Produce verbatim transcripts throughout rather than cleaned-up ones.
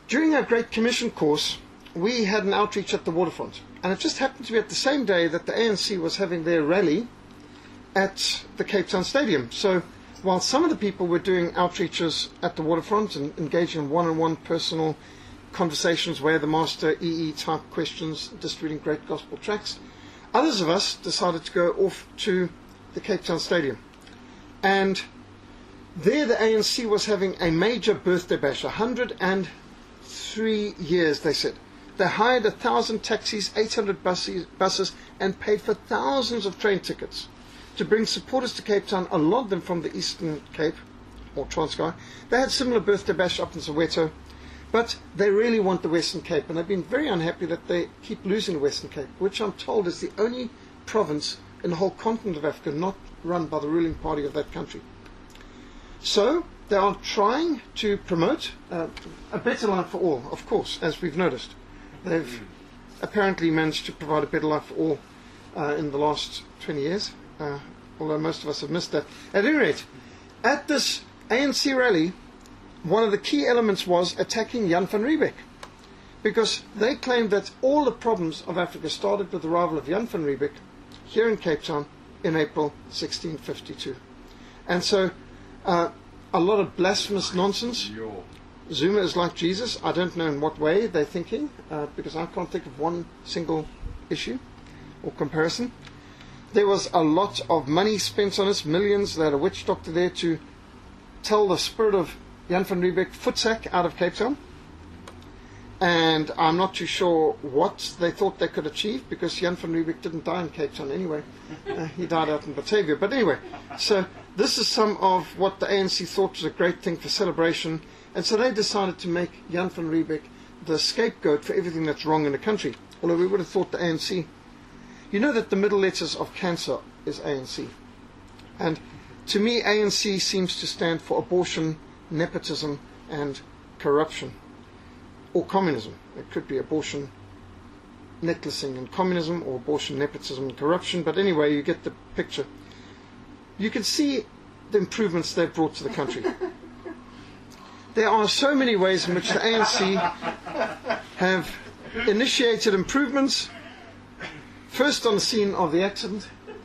during our Great Commission course, we had an outreach at the waterfront. And it just happened to be at the same day that the A N C was having their rally at the Cape Town Stadium. So while some of the people were doing outreaches at the waterfront and engaging in one-on-one personal conversations, where the master E E type questions, distributing great gospel tracts, others of us decided to go off to the Cape Town Stadium. And there the A N C was having a major birthday bash, one hundred three years, they said. They hired a thousand taxis, eight hundred buses, buses, and paid for thousands of train tickets to bring supporters to Cape Town, a lot of them from the Eastern Cape, or Transkei. They had similar birthday bash up in Soweto, but they really want the Western Cape, and they've been very unhappy that they keep losing the Western Cape, which I'm told is the only province in the whole continent of Africa not run by the ruling party of that country. So they are trying to promote uh, a better life for all, of course, as we've noticed. They've apparently managed to provide a better life for all uh, in the last twenty years, uh, although most of us have missed that. At any rate, at this A N C rally, one of the key elements was attacking Jan van Riebeeck, because they claimed that all the problems of Africa started with the arrival of Jan van Riebeeck here in Cape Town in April sixteen fifty-two. And so uh, a lot of blasphemous nonsense. Zuma is like Jesus. I don't know in what way they're thinking, uh, because I can't think of one single issue or comparison. There was a lot of money spent on us, millions. They had a witch doctor there to tell the spirit of Jan van Riebeeck footsack out of Cape Town. And I'm not too sure what they thought they could achieve, because Jan van Riebeeck didn't die in Cape Town anyway. Uh, he died out in Batavia. But anyway, so this is some of what the A N C thought was a great thing for celebration. And so they decided to make Jan van Riebeeck the scapegoat for everything that's wrong in the country. Although we would have thought the A N C... You know that the middle letters of cancer is A N C. And to me, A N C seems to stand for abortion, nepotism, and corruption. Or communism. It could be abortion, necklacing, and communism, or abortion, nepotism, and corruption. But anyway, you get the picture. You can see the improvements they've brought to the country. There are so many ways in which the A N C have initiated improvements. First on the scene of the accident,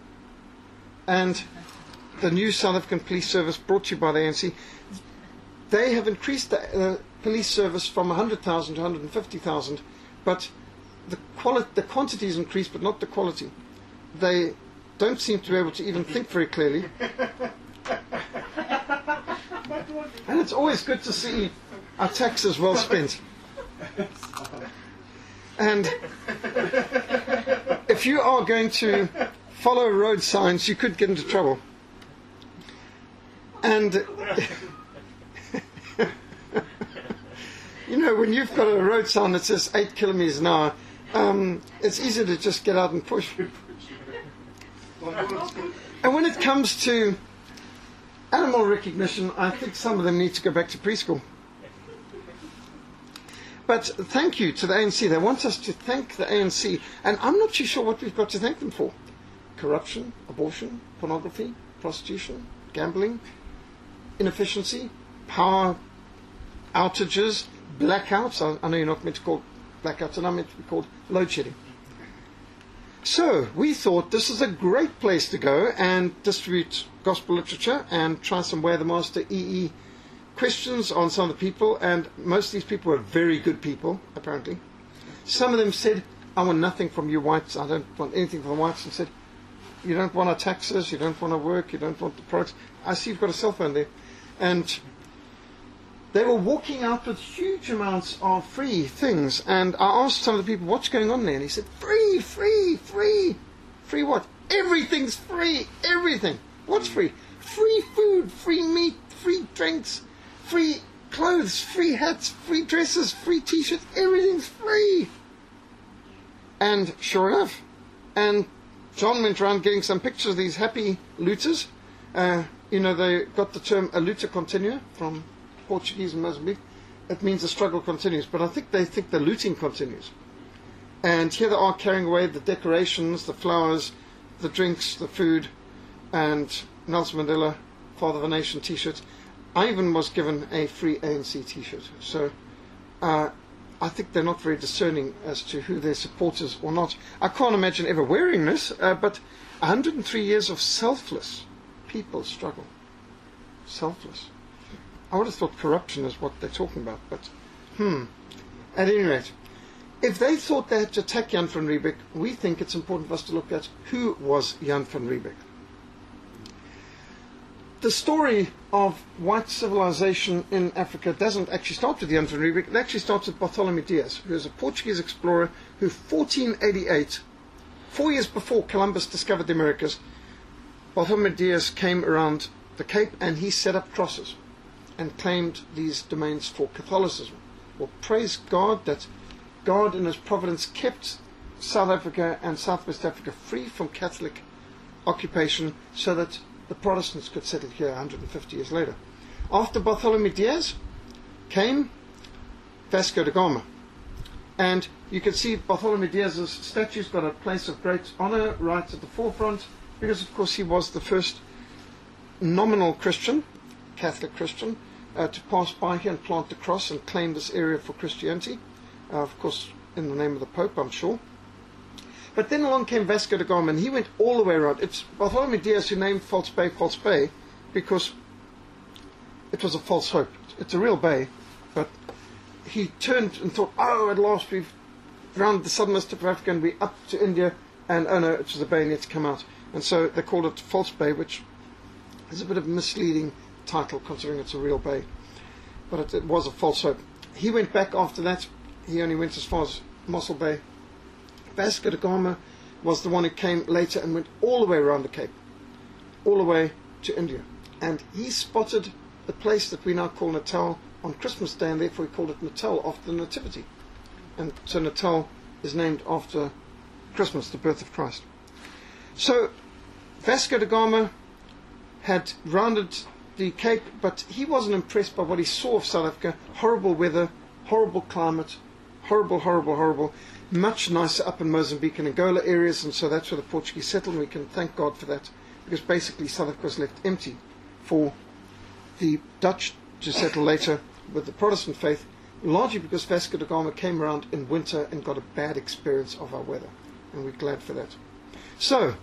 and the new South African Police Service, brought to you by the A N C. They have increased the uh, police service from one hundred thousand to one hundred fifty thousand, but the, quali- the quantity is increased, but not the quality. They don't seem to be able to even think very clearly. And it's always good to see our taxes well spent. And if you are going to follow road signs, you could get into trouble. And you know, when you've got a road sign that says eight kilometers an hour, um, it's easy to just get out and push. And when it comes to animal recognition, I think some of them need to go back to preschool. But thank you to the A N C. They want us to thank the A N C, and I'm not too sure what we've got to thank them for. Corruption, abortion, pornography, prostitution, gambling, inefficiency, power outages, blackouts. I, I know you're not meant to call blackouts, and I'm meant to be called load shedding. So we thought this is a great place to go and distribute gospel literature and try some Where the Master E E questions on some of the people, and most of these people were very good people, apparently. Some of them said, I want nothing from you whites, I don't want anything from the whites, and said, you don't want our taxes, you don't want our work, you don't want the products. I see you've got a cell phone there. And they were walking out with huge amounts of free things, and I asked some of the people, what's going on there? And he said, free, free, free. Free what? Everything's free, everything. What's free? Free food, free meat, free drinks, free clothes, free hats, free dresses, free t-shirts, everything's free. And sure enough, and John went around getting some pictures of these happy looters. Uh, you know, they got the term a luta continua from Portuguese and Mozambique. It means the struggle continues, but I think they think the looting continues. And here they are carrying away the decorations, the flowers, the drinks, the food, and Nelson Mandela, Father of a Nation t-shirts. I even was given a free A N C t-shirt. So uh, I think they're not very discerning as to who their supporters or not. I can't imagine ever wearing this, uh, but one hundred three years of selfless people struggle. Selfless. I would have thought corruption is what they're talking about, but hmm. At any rate, if they thought they had to attack Jan van Riebeeck, we think it's important for us to look at who was Jan van Riebeeck. The story of white civilization in Africa doesn't actually start with Jan van Riebeeck. It actually starts with Bartholomew Dias, who is a Portuguese explorer who, fourteen eighty-eight, four years before Columbus discovered the Americas, Bartholomew Dias came around the Cape and he set up crosses and claimed these domains for Catholicism. Well, praise God that God in His providence kept South Africa and Southwest Africa free from Catholic occupation so that the Protestants could settle here one hundred fifty years later. After Bartholomew Dias came Vasco da Gama. And you can see Bartholomew Dias's statue's got a place of great honor right at the forefront, because of course he was the first nominal Christian, Catholic Christian, uh, to pass by here and plant the cross and claim this area for Christianity. Uh, of course, in the name of the Pope, I'm sure. But then along came Vasco da Gama, and he went all the way around. It's Bartholomew Dias who named False Bay False Bay because it was a false hope. It's a real bay, but he turned and thought, oh, at last we've rounded the southernmost tip of Africa and we're up to India, and oh no, it was a bay and yet to come out. And so they called it False Bay, which is a bit of a misleading title considering it's a real bay. But it, it was a false hope. He went back after that. He only went as far as Mossel Bay. Vasco da Gama was the one who came later and went all the way around the Cape, all the way to India. And he spotted the place that we now call Natal on Christmas Day, and therefore he called it Natal after the Nativity. And so Natal is named after Christmas, the birth of Christ. So Vasco da Gama had rounded the Cape, but he wasn't impressed by what he saw of South Africa. Horrible weather, horrible climate, horrible, horrible, horrible. Much nicer up in Mozambique and Angola areas, and so that's where the Portuguese settled, and we can thank God for that, because basically South Africa was left empty for the Dutch to settle later with the Protestant faith, largely because Vasco da Gama came around in winter and got a bad experience of our weather, and we're glad for that. So,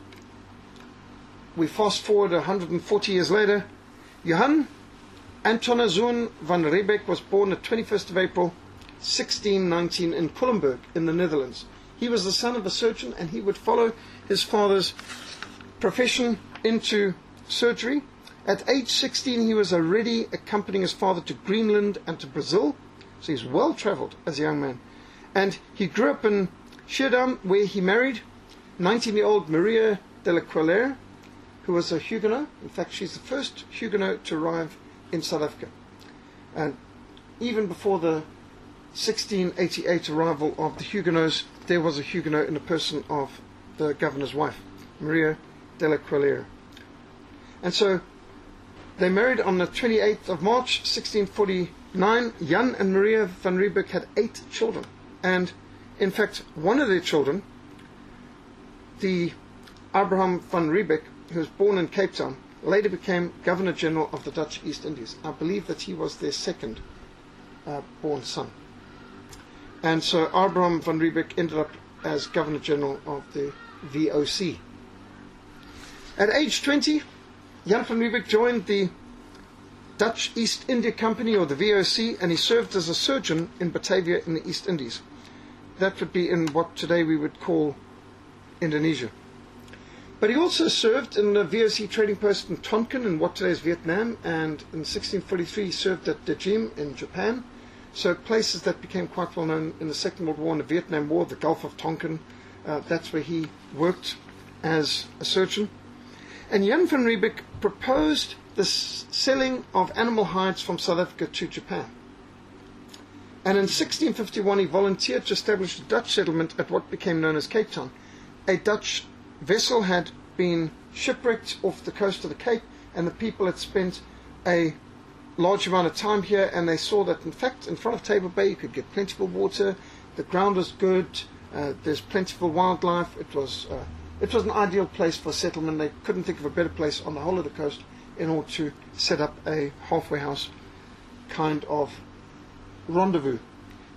we fast forward one hundred forty years later. Johan Antonazoon van Riebeeck was born the twenty-first of April sixteen nineteen in Culemborg in the Netherlands. He was the son of a surgeon, and he would follow his father's profession into surgery. At age sixteen, he was already accompanying his father to Greenland and to Brazil, so he's well travelled as a young man. And he grew up in Schiedam, where he married nineteen-year-old Maria de la Couleur, who was a Huguenot. In fact, she's the first Huguenot to arrive in South Africa. And even before the sixteen eighty-eight arrival of the Huguenots, there was a Huguenot in the person of the governor's wife, Maria de la Couleur. And so they married on the twenty-eighth of March sixteen forty-nine. Jan and Maria van Riebeeck had eight children, and in fact one of their children, the Abraham van Riebeeck, who was born in Cape Town, later became Governor General of the Dutch East Indies. I believe that he was their second uh, born son. And so Abraham van Riebeeck ended up as Governor General of the V O C. At age twenty, Jan van Riebeeck joined the Dutch East India Company, or the V O C, and he served as a surgeon in Batavia in the East Indies. That would be in what today we would call Indonesia. But he also served in the V O C trading post in Tonkin in what today is Vietnam, and in sixteen forty-three he served at Dajim in Japan. So places that became quite well known in the Second World War and the Vietnam War, the Gulf of Tonkin, uh, that's where he worked as a surgeon. And Jan van Riebeeck proposed the selling of animal hides from South Africa to Japan. And in sixteen fifty-one he volunteered to establish a Dutch settlement at what became known as Cape Town. A Dutch vessel had been shipwrecked off the coast of the Cape, and the people had spent a large amount of time here, and they saw that in fact in front of Table Bay you could get plentiful water, the ground was good, uh, there's plentiful wildlife. It was uh, it was an ideal place for settlement. They couldn't think of a better place on the whole of the coast in order to set up a halfway house kind of rendezvous.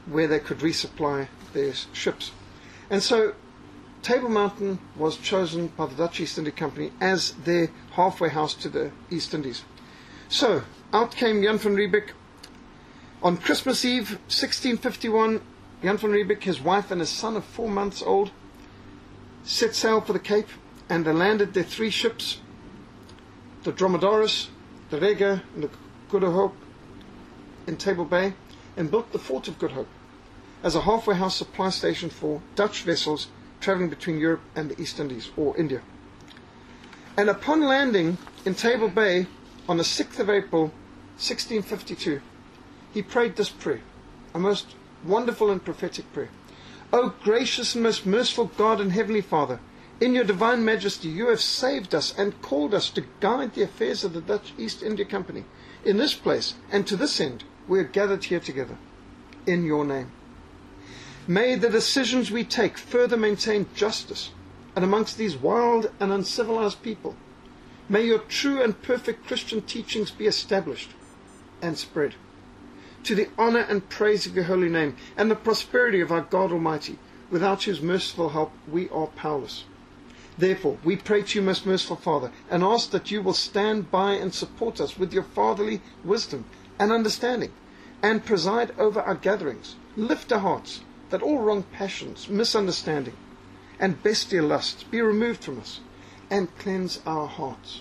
where they could resupply their ships. And so Table Mountain was chosen by the Dutch East India Company as their halfway house to the East Indies. So out came Jan van Riebeeck. On Christmas Eve, sixteen fifty-one, Jan van Riebeeck, his wife and his son of four months old, set sail for the Cape, and they landed their three ships, the Dromedaris, the Rega, and the Good Hope, in Table Bay, and built the Fort of Good Hope as a halfway house supply station for Dutch vessels travelling between Europe and the East Indies, or India. And upon landing in Table Bay on the sixth of April, sixteen fifty-two, he prayed this prayer, a most wonderful and prophetic prayer. O gracious and most merciful God and Heavenly Father, in your divine majesty you have saved us and called us to guide the affairs of the Dutch East India Company in this place, and to this end we are gathered here together in your name. May the decisions we take further maintain justice, and amongst these wild and uncivilized people, may your true and perfect Christian teachings be established and spread, to the honor and praise of your holy name, and the prosperity of our God Almighty, without whose merciful help we are powerless. Therefore, we pray to you, most merciful Father, and ask that you will stand by and support us with your fatherly wisdom and understanding, and preside over our gatherings. Lift our hearts, that all wrong passions, misunderstanding, and bestial lusts be removed from us, and cleanse our hearts.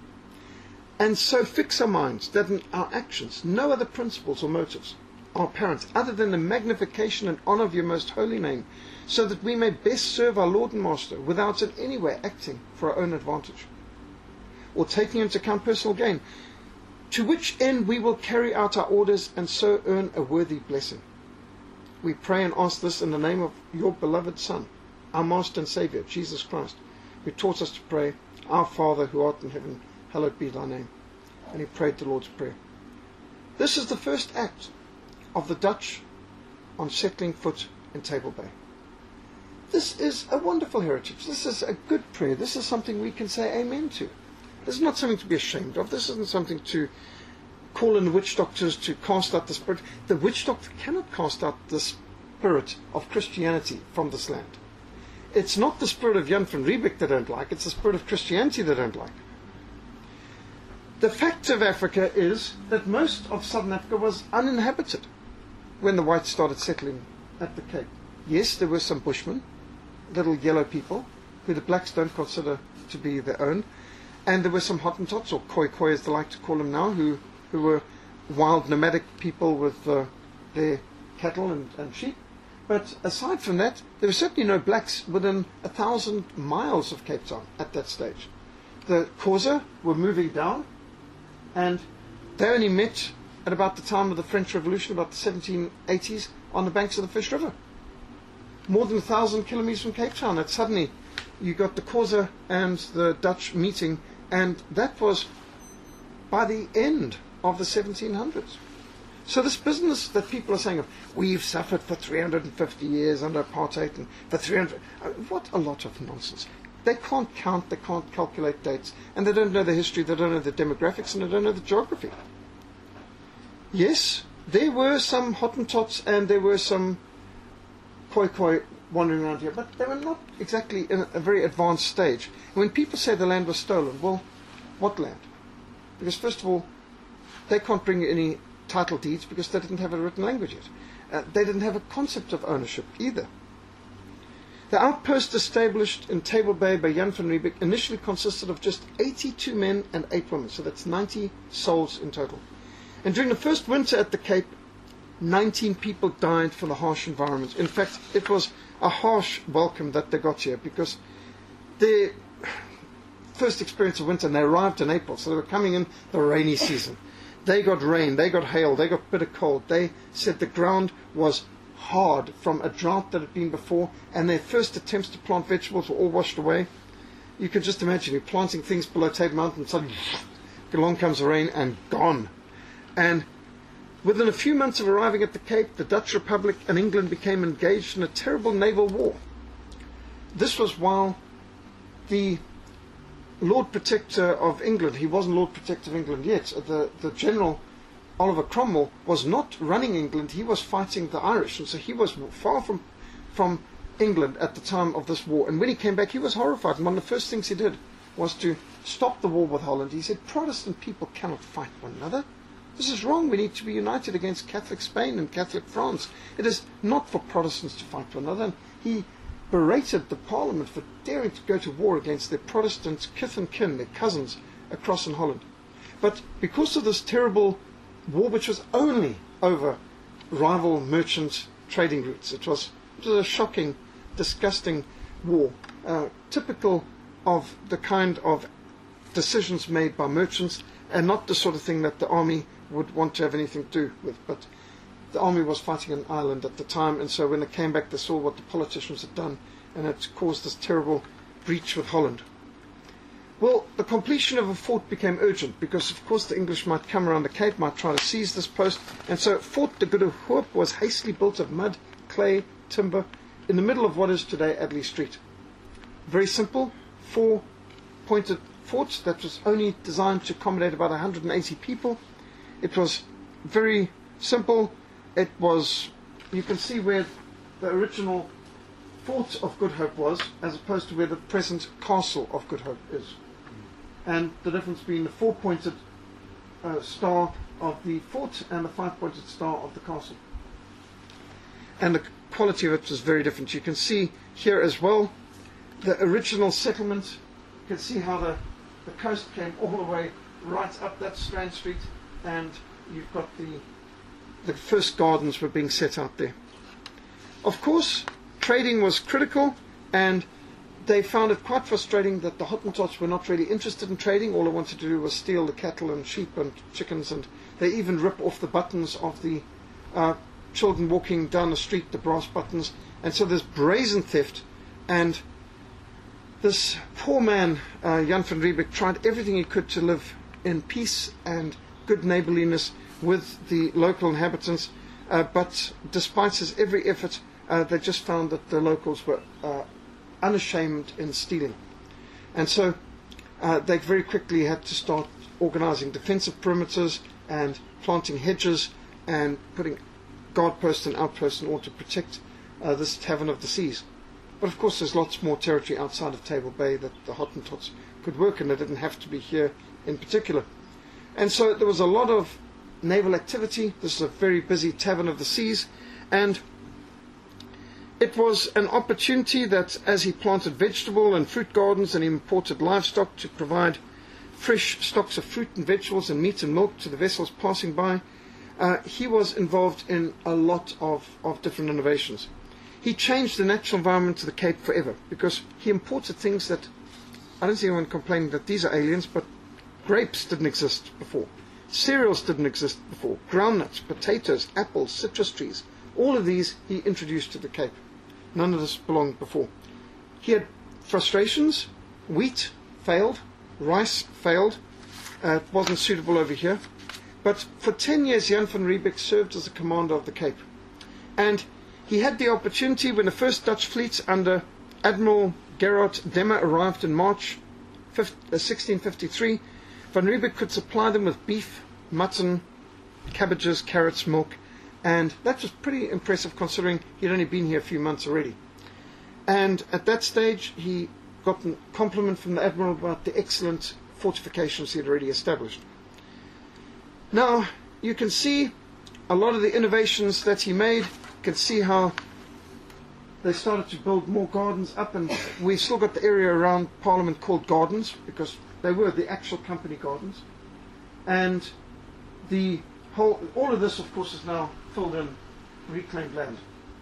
And so fix our minds that in our actions no other principles or motives are apparent other than the magnification and honor of your most holy name, so that we may best serve our Lord and Master without in any way acting for our own advantage, or taking into account personal gain, to which end we will carry out our orders and so earn a worthy blessing. We pray and ask this in the name of your beloved Son, our Master and Saviour, Jesus Christ, who taught us to pray, Our Father who art in heaven, hallowed be thy name. And he prayed the Lord's Prayer. This is the first act of the Dutch on settling foot in Table Bay. This is a wonderful heritage. This is a good prayer. This is something we can say amen to. This is not something to be ashamed of. This isn't something to call in the witch doctors to cast out the spirit. The witch doctor cannot cast out the spirit of Christianity from this land. It's not the spirit of Jan van Riebeeck they don't like. It's the spirit of Christianity they don't like. The fact of Africa is that most of southern Africa was uninhabited when the whites started settling at the Cape. Yes, there were some bushmen, little yellow people, who the blacks don't consider to be their own. And there were some Hottentots, or Khoi Khoi as they like to call them now, who, who were wild nomadic people with uh, their cattle and, and sheep. But aside from that, there were certainly no blacks within a thousand miles of Cape Town at that stage. The Xhosa were moving down, and they only met at about the time of the French Revolution, about the seventeen eighties, on the banks of the Fish River. More than a thousand kilometres from Cape Town. And suddenly you got the Xhosa and the Dutch meeting, and that was by the end of the seventeen hundreds. So this business that people are saying of, we've suffered for three hundred fifty years under apartheid, and for three hundred, uh, what a lot of nonsense. They can't count, they can't calculate dates, and they don't know the history, they don't know the demographics, and they don't know the geography. Yes, there were some Hottentots and there were some Khoi Khoi wandering around here, but they were not exactly in a very advanced stage. When people say the land was stolen, well, what land? Because first of all, they can't bring you any title deeds because they didn't have a written language yet. Uh, they didn't have a concept of ownership either. The outpost established in Table Bay by Jan van Riebeeck initially consisted of just eighty-two men and eight women, so that's ninety souls in total. And during the first winter at the Cape, nineteen people died from the harsh environment. In fact, it was a harsh welcome that they got here, because their first experience of winter, and they arrived in April, so they were coming in the rainy season. They got rain, they got hail, they got bitter cold. They said the ground was hard from a drought that had been before, and their first attempts to plant vegetables were all washed away. You could just imagine you're planting things below Table Mountain, and suddenly along comes the rain and gone. And within a few months of arriving at the Cape, the Dutch Republic and England became engaged in a terrible naval war. This was while the Lord Protector of England, he wasn't Lord Protector of England yet, the, the general Oliver Cromwell was not running England, he was fighting the Irish, and so he was far from from England at the time of this war. And when he came back, he was horrified, and one of the first things he did was to stop the war with Holland. He said, Protestant people cannot fight one another. This is wrong. We need to be united against Catholic Spain and Catholic France. It is not for Protestants to fight one another. And he berated the Parliament for daring to go to war against their Protestant kith and kin, their cousins, across in Holland. But because of this terrible war, which was only over rival merchant trading routes, it was, it was a shocking, disgusting war, uh, typical of the kind of decisions made by merchants, and not the sort of thing that the army would want to have anything to do with. But the army was fighting in Ireland at the time, and so when they came back, they saw what the politicians had done, and it caused this terrible breach with Holland. Well, the completion of a fort became urgent, because of course the English might come around the Cape, might try to seize this post, and so Fort de Goede Hoop was hastily built of mud, clay, timber, in the middle of what is today Adley Street. Very simple, four-pointed fort that was only designed to accommodate about one hundred eighty people. It was very simple. It was, you can see where the original fort of Good Hope was, as opposed to where the present castle of Good Hope is. And the difference being the four-pointed uh, star of the fort and the five-pointed star of the castle. And the quality of it was very different. You can see here as well the original settlement. You can see how the, the coast came all the way right up that Strand Street, and you've got the the first gardens were being set out there. Of course, trading was critical, and they found it quite frustrating that the Hottentots were not really interested in trading. All they wanted to do was steal the cattle and sheep and chickens, and they even rip off the buttons of the uh, children walking down the street, the brass buttons. And so there's brazen theft, and this poor man, uh, Jan van Riebeeck, tried everything he could to live in peace and good neighborliness with the local inhabitants, uh, but despite his every effort, uh, they just found that the locals were uh, unashamed in stealing. And so uh, they very quickly had to start organizing defensive perimeters and planting hedges and putting guard posts and outposts in order to protect uh, this Tavern of the Seas. But of course there's lots more territory outside of Table Bay that the Hottentots could work in. They didn't have to be here in particular. And so there was a lot of naval activity. This is a very busy Tavern of the Seas, and it was an opportunity that, as he planted vegetable and fruit gardens and he imported livestock to provide fresh stocks of fruit and vegetables and meat and milk to the vessels passing by, uh, he was involved in a lot of, of different innovations. He changed the natural environment of the Cape forever, because he imported things that, I don't see anyone complaining that these are aliens, but grapes didn't exist before. Cereals didn't exist before. Groundnuts, potatoes, apples, citrus trees. All of these he introduced to the Cape. None of this belonged before. He had frustrations. Wheat failed. Rice failed. Uh, it wasn't suitable over here. But for ten years, Jan van Riebeeck served as the commander of the Cape. And he had the opportunity when the first Dutch fleet under Admiral Gerard Demmer arrived in March sixteen fifty-three. Van Riebeeck could supply them with beef, mutton, cabbages, carrots, milk, and that was pretty impressive considering he'd only been here a few months already. And at that stage he got a compliment from the Admiral about the excellent fortifications he had already established. Now you can see a lot of the innovations that he made. You can see how they started to build more gardens up, and we've still got the area around Parliament called gardens, because they were the actual company gardens. And the whole, all of this, of course, is now filled in reclaimed land.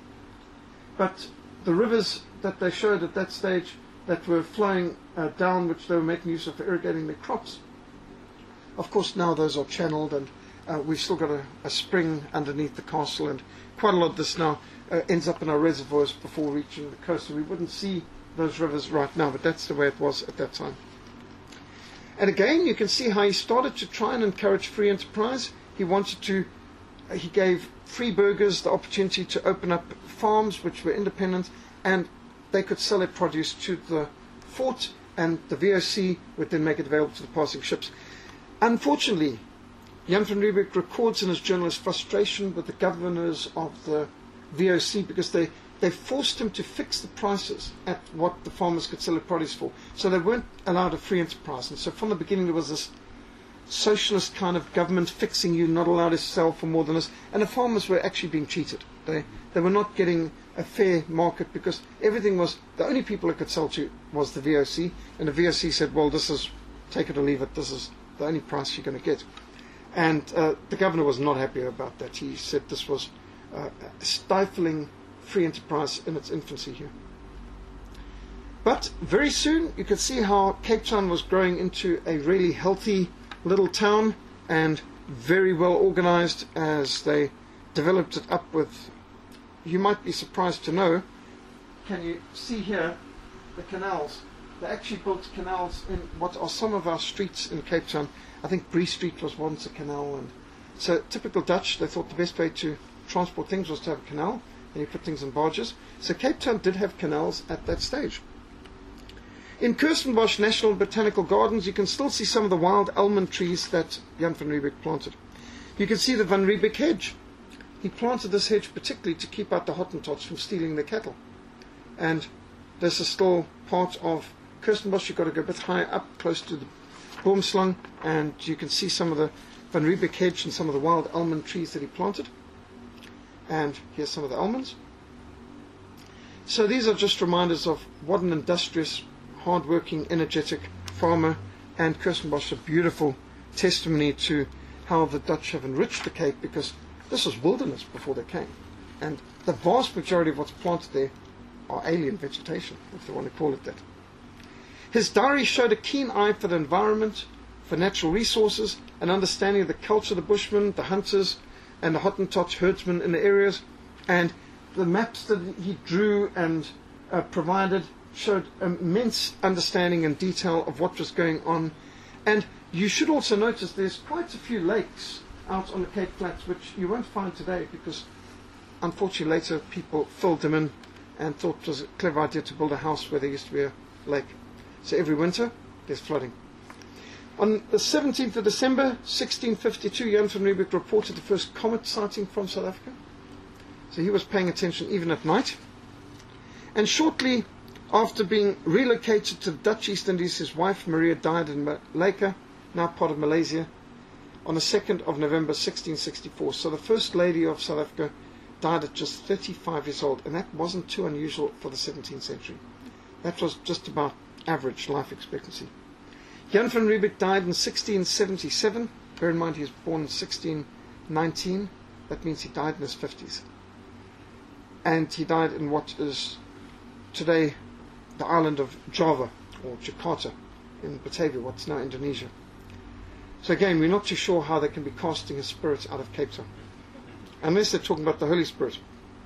But the rivers that they showed at that stage that were flowing uh, down, which they were making use of for irrigating their crops, of course now those are channeled, and uh, we've still got a, a spring underneath the castle, and quite a lot of this now uh, ends up in our reservoirs before reaching the coast. So we wouldn't see those rivers right now, but that's the way it was at that time. And again, you can see how he started to try and encourage free enterprise. He wanted to, uh, he gave free burghers the opportunity to open up farms which were independent, and they could sell their produce to the fort, and the V O C would then make it available to the passing ships. Unfortunately, Jan van Riebeeck records in his journal his frustration with the governors of the V O C because they, they forced him to fix the prices at what the farmers could sell their produce for. So they weren't allowed a free enterprise. And so from the beginning there was this socialist kind of government fixing you, not allowed to sell for more than this. And the farmers were actually being cheated. They, they were not getting a fair market because everything was, the only people it could sell to was the V O C. And the V O C said, well, this is, take it or leave it, this is the only price you're going to get. And uh, the governor was not happy about that. He said this was uh, stifling free enterprise in its infancy here. But very soon you could see how Cape Town was growing into a really healthy little town and very well organized as they developed it up with, you might be surprised to know, can you see here the canals? They actually built canals in what are some of our streets in Cape Town. I think Bree Street was once a canal, and so typical Dutch, they thought the best way to transport things was to have a canal, and you put things in barges. So Cape Town did have canals at that stage. In Kirstenbosch National Botanical Gardens, you can still see some of the wild almond trees that Jan van Riebeeck planted. You can see the Van Riebeeck hedge. He planted this hedge particularly to keep out the Hottentots from stealing their cattle. And this is still part of Kirstenbosch. You've got to go a bit higher up, close to the Boomslang, and you can see some of the Van Riebeeck hedge and some of the wild almond trees that he planted. And here's some of the almonds. So these are just reminders of what an industrious, hard-working, energetic farmer, and Kirstenbosch, a beautiful testimony to how the Dutch have enriched the Cape, because this was wilderness before they came. And the vast majority of what's planted there are alien vegetation, if they want to call it that. His diary showed a keen eye for the environment, for natural resources, an understanding of the culture of the Bushmen, the hunters, and the Hottentot herdsmen in the areas. And the maps that he drew and uh, provided showed immense understanding and detail of what was going on. And you should also notice there's quite a few lakes out on the Cape Flats, which you won't find today because, unfortunately, later people filled them in and thought it was a clever idea to build a house where there used to be a lake. So every winter, there's flooding. On the seventeenth of December, sixteen fifty-two, Jan van Riebeeck reported the first comet sighting from South Africa. So he was paying attention even at night. And shortly after being relocated to the Dutch East Indies, his wife Maria died in Malacca, now part of Malaysia, on the second of November, sixteen sixty-four. So the First Lady of South Africa died at just thirty-five years old, and that wasn't too unusual for the seventeenth century. That was just about average life expectancy. Jan van Riebeeck died in sixteen seventy-seven. Bear in mind he was born in sixteen nineteen. That means he died in his fifties. And he died in what is today the island of Java, or Jakarta, in Batavia, what's now Indonesia. So again, we're not too sure how they can be casting his spirit out of Cape Town, unless they're talking about the Holy Spirit.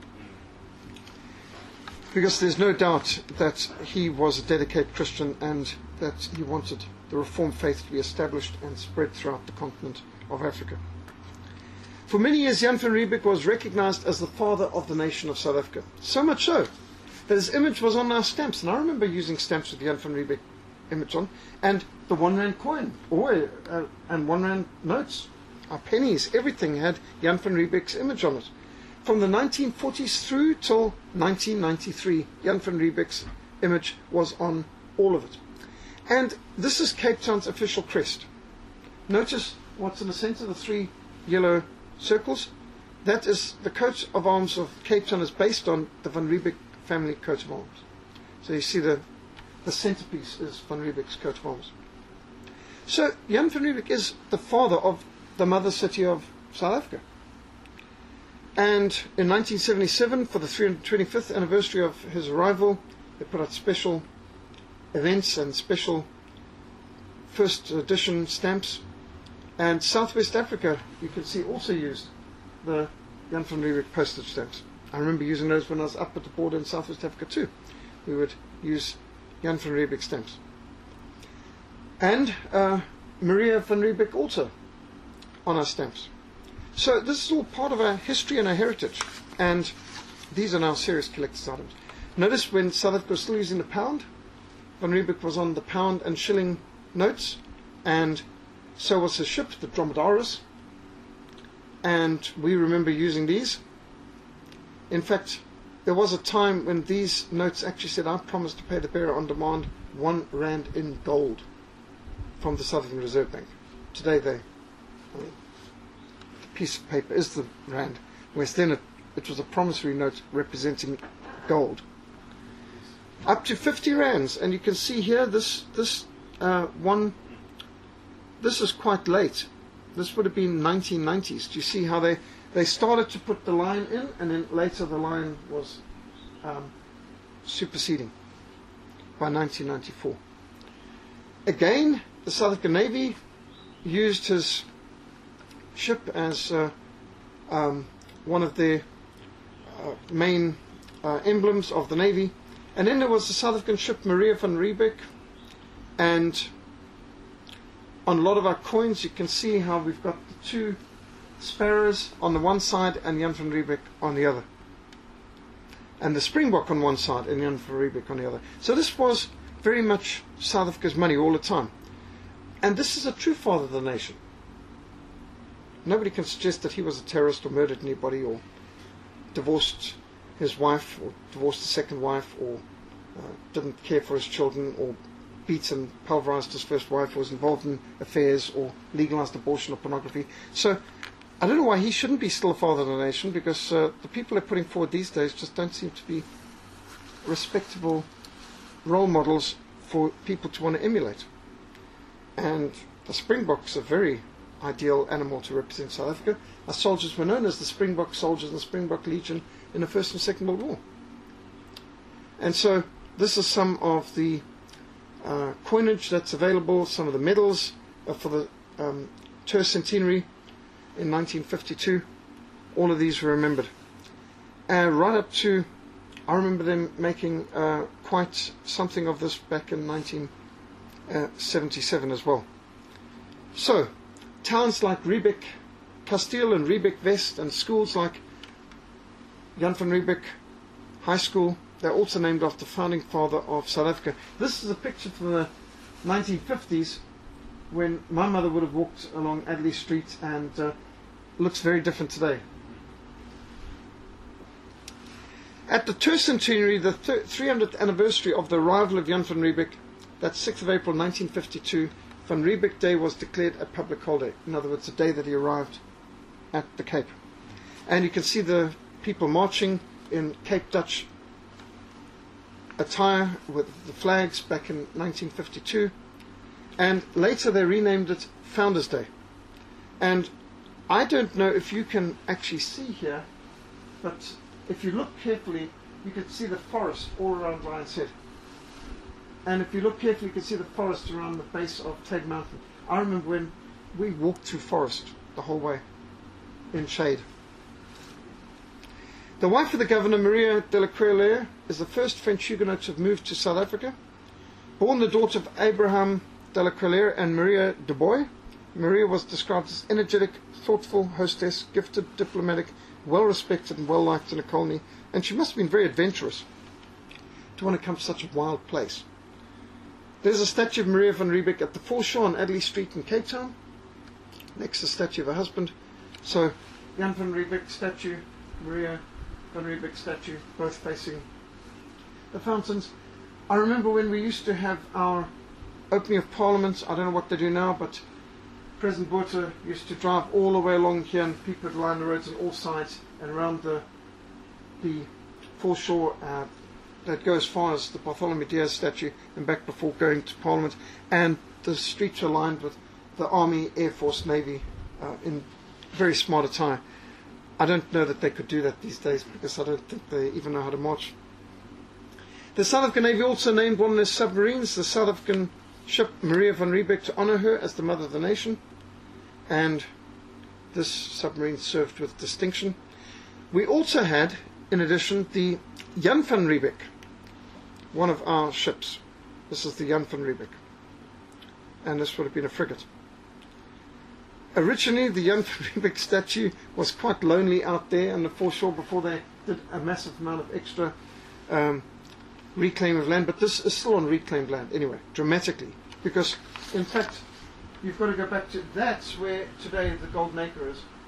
Because there's no doubt that he was a dedicated Christian and that he wanted the Reformed faith to be established and spread throughout the continent of Africa. For many years, Jan van Riebeeck was recognized as the father of the nation of South Africa. So much so that his image was on our stamps. And I remember using stamps with Jan van Riebeeck image on, and the one rand coin, or, uh, and one rand notes, our pennies, everything had Jan van Riebeeck's image on it. From the nineteen forties through till nineteen ninety-three, Jan van Riebeeck's image was on all of it. And this is Cape Town's official crest. Notice what's in the center, the three yellow circles. That is the coat of arms of Cape Town, is based on the Van Riebeeck family coat of arms. So you see the, the centerpiece is Van Riebeeck's coat of arms. So Jan van Riebeeck is the father of the mother city of South Africa. And in nineteen seventy-seven, for the three hundred twenty-fifth anniversary of his arrival, they put out special events and special first edition stamps. And Southwest Africa, you can see, also used the Jan van Riebeeck postage stamps. I remember using those when I was up at the border in Southwest Africa too. We would use Jan van Riebeeck stamps. And uh, Maria van Riebeeck also on our stamps. So this is all part of our history and our heritage. And these are now serious collector's items. Notice when South Africa was still using the pound, Van Riebeeck was on the pound and shilling notes, and so was his ship, the Dromedaris, and we remember using these. In fact, there was a time when these notes actually said, I promise to pay the bearer on demand one rand in gold from the South African Reserve Bank. Today they, I mean, the piece of paper is the rand, whereas then it, it was a promissory note representing gold. Up to fifty rands, and you can see here this this uh, one, this is quite late. This would have been nineteen nineties. Do you see how they, they started to put the line in, and then later the line was um, superseding by nineteen ninety-four. Again, the South African Navy used his ship as uh, um, one of their uh, main uh, emblems of the Navy. And then there was the South African ship Maria van Riebeeck, and on a lot of our coins you can see how we've got the two sparrows on the one side and Jan van Riebeeck on the other, and the Springbok on one side and Jan van Riebeeck on the other. So this was very much South Africa's money all the time, and this is a true father of the nation. Nobody can suggest that he was a terrorist or murdered anybody or divorced his wife or divorced a second wife or uh, didn't care for his children or beat and pulverized his first wife or was involved in affairs or legalized abortion or pornography. So I don't know why he shouldn't be still a father of the nation, because uh, the people they're putting forward these days just don't seem to be respectable role models for people to want to emulate. And the Springboks are a very ideal animal to represent South Africa. Our soldiers were known as the Springbok soldiers and the Springbok Legion in the First and Second World War. And so this is some of the uh, coinage that's available, some of the medals uh, for the um, tercentenary in nineteen fifty-two. All of these were remembered. Uh, right up to, I remember them making uh, quite something of this back in nineteen seventy-seven as well. So, towns like Riebeeck Kasteel and Riebeeck West, and schools like Jan van Riebeeck High School, they're also named after the founding father of South Africa. This is a picture from the nineteen fifties when my mother would have walked along Adderley Street, and uh, looks very different today. At the tercentenary, the three hundredth anniversary of the arrival of Jan van Riebeeck, that's sixth of April nineteen fifty-two, Van Riebeeck Day was declared a public holiday. In other words, the day that he arrived at the Cape. And you can see the people marching in Cape Dutch attire with the flags back in nineteen fifty-two. And later they renamed it Founders Day. And I don't know if you can actually see here, but if you look carefully, you can see the forest all around Lion's Head. And if you look carefully, you can see the forest around the base of Tag Mountain. I remember when we walked through forest the whole way in shade. The wife of the governor, Maria de la Croix, is the first French Huguenot to have moved to South Africa. Born the daughter of Abraham de la Croix and Maria de Boy, Maria was described as energetic, thoughtful, hostess, gifted, diplomatic, well-respected and well-liked in a colony, and she must have been very adventurous to want to come to such a wild place. There's a statue of Maria van Riebeeck at the foreshore on Adderley Street in Cape Town, next to the statue of her husband. So, Jan van Riebeeck statue, Maria van Riebeeck statue, both facing the fountains. I remember when we used to have our opening of Parliament, I don't know what they do now, but President Botha used to drive all the way along here, and people would line the roads on all sides and around the the foreshore uh, that goes as far as the Bartholomew Diaz statue and back before going to Parliament. And the streets are lined with the Army, Air Force, Navy uh, in very smart attire. I don't know that they could do that these days, because I don't think they even know how to march. The South African Navy also named one of their submarines, the South African ship Maria van Riebeeck, to honour her as the mother of the nation. And this submarine served with distinction. We also had, in addition, the Jan van Riebeeck, one of our ships. This is the Jan van Riebeeck. And this would have been a frigate. Originally, the Jan van Riebeeck statue was quite lonely out there on the foreshore before they did a massive amount of extra um, reclaim of land. But this is still on reclaimed land anyway, dramatically. Because, in fact, you've got to go back to, that's where today the Golden Acre is.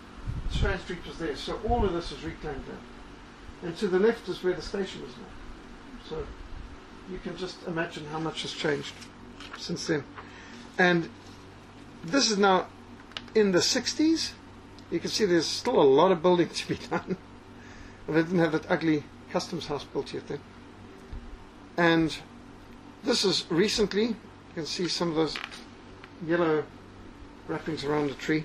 Strand Street was there, so all of this is reclaimed there. And to the left is where the station is now. So you can just imagine how much has changed since then. And this is now in the sixties. You can see there's still a lot of building to be done. But they didn't have that ugly customs house built yet then. And this is recently, you can see some of those yellow wrappings around the tree.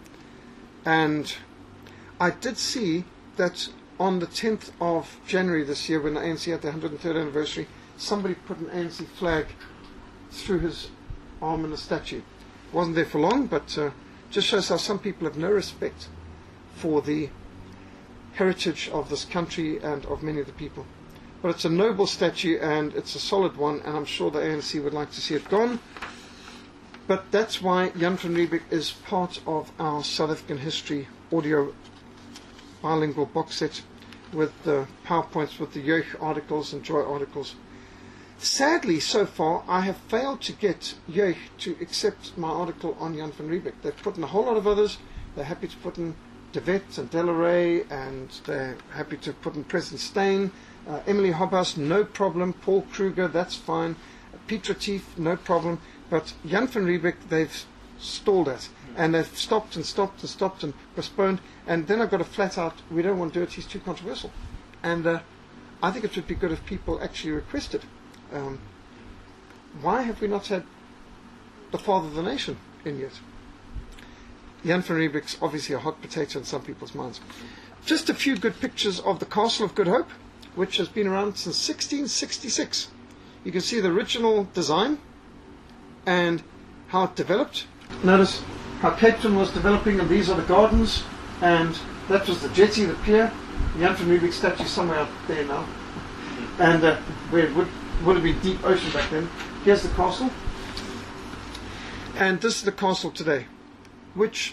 And I did see that on the tenth of January this year, when the A N C had the one hundred third anniversary, somebody put an A N C flag through his arm in a statue. It wasn't there for long, but uh, just shows how some people have no respect for the heritage of this country and of many of the people. But it's a noble statue and it's a solid one, and I'm sure the A N C would like to see it gone. But that's why Jan van Riebeeck is part of our South African history audio bilingual box set with the PowerPoints, with the Jeug articles and Joy articles. Sadly, so far, I have failed to get Jeug to accept my article on Jan van Riebeeck. They've put in a whole lot of others. They're happy to put in De Wet and Delaray, and they're happy to put in President Steyn, uh, Emily Hobhouse, no problem. Paul Kruger, that's fine. Peter Tief, no problem. But Jan van Riebeeck, they've stalled at. And they've stopped and stopped and stopped and postponed. And then I've got a flat out, we don't want to do it, he's too controversial. And uh, I think it would be good if people actually requested. Um, why have we not had the father of the nation in yet? Jan van Riebeeck's obviously a hot potato in some people's minds. Just a few good pictures of the Castle of Good Hope, which has been around since sixteen sixty-six. You can see the original design and how it developed. Notice how Cape Town was developing, and these are the gardens, and that was the jetty, the pier. Jan van Riebeeck statue somewhere out there now, and uh, where it would, would have been deep ocean back then. Here's the castle, and this is the castle today, which